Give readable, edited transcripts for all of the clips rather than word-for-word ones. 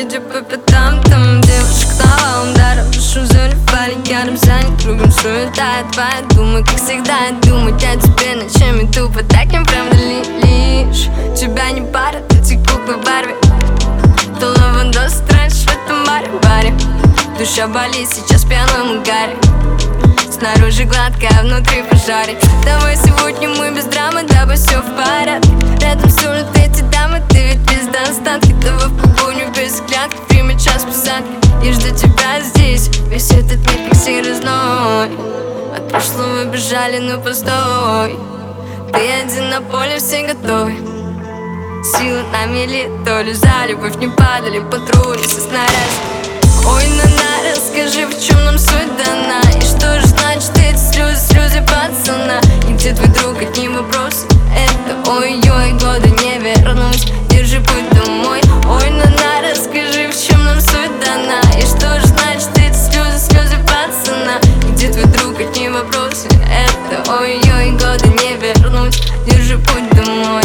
идя по пятам. Там девушек навалом, даром душу заливали. Я рядом занят, кругом суета твоя. Думаю, как всегда, думать о тебе ночами тупо. Так не правда ли лишь тебя не парят эти куклы Барби? Ты лавандос тратишь в этом баре. Душа болит, сейчас в пьяном угаре. Снаружи гладко, а внутри пожаре. Давай сегодня мы без драмы, дабы все в порядке. Рядом стонут эти дамы, ты ведь без достатки. Давай в погоню без клятки, время час посадки. И жду тебя здесь, весь этот мир как серый зной. От прошлого бежали, но постой. Ты один на поле, все готовы. Силы на мели, то ли за любовь не падали патрули со снарядами. Ой, расскажи, в чем нам суть дана. И что же значит эти слезы пацана? И где твой друг, одни вопросы. Это ой-ой, годы не вернусь. Держи путь домой. Ой, расскажи, в чем нам суть дана. И что же значит эти слезы пацана? И где твой друг, одни вопросы. Это ой-ой, годы не вернусь. Держи путь домой.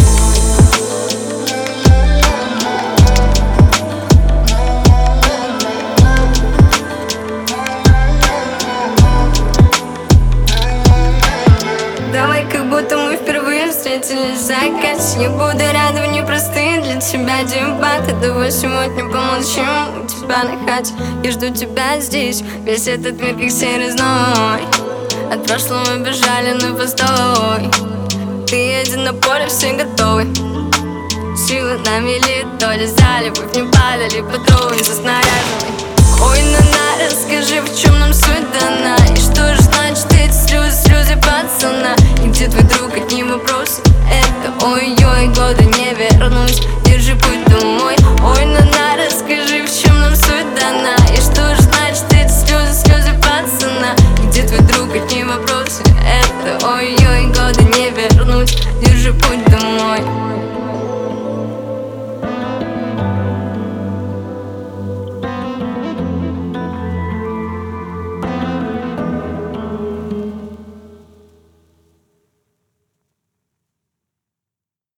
Давай, как будто мы впервые встретились в закате. Я буду рядом в непростые для тебя дебаты. Давай сегодня помолчим у тебя на хате. Я жду тебя здесь, весь этот мир как серый зной. От прошлого бежали, но постой. Ты один на поле, все готовы. Силы на мели, то ли за любовь не падали патрули со снарядами. Ой, расскажи, в чем нам суть дана. И что же значит эти слезы пацана? И где твой друг, одни вопросы. Это ой-ой, годы не вернусь. Держи путь домой. Ой, расскажи, в чем нам суть дана. И что же значит эти слезы пацана? И где твой друг, одни вопросы. Это ой-ой, годы не вернусь. Держи путь домой.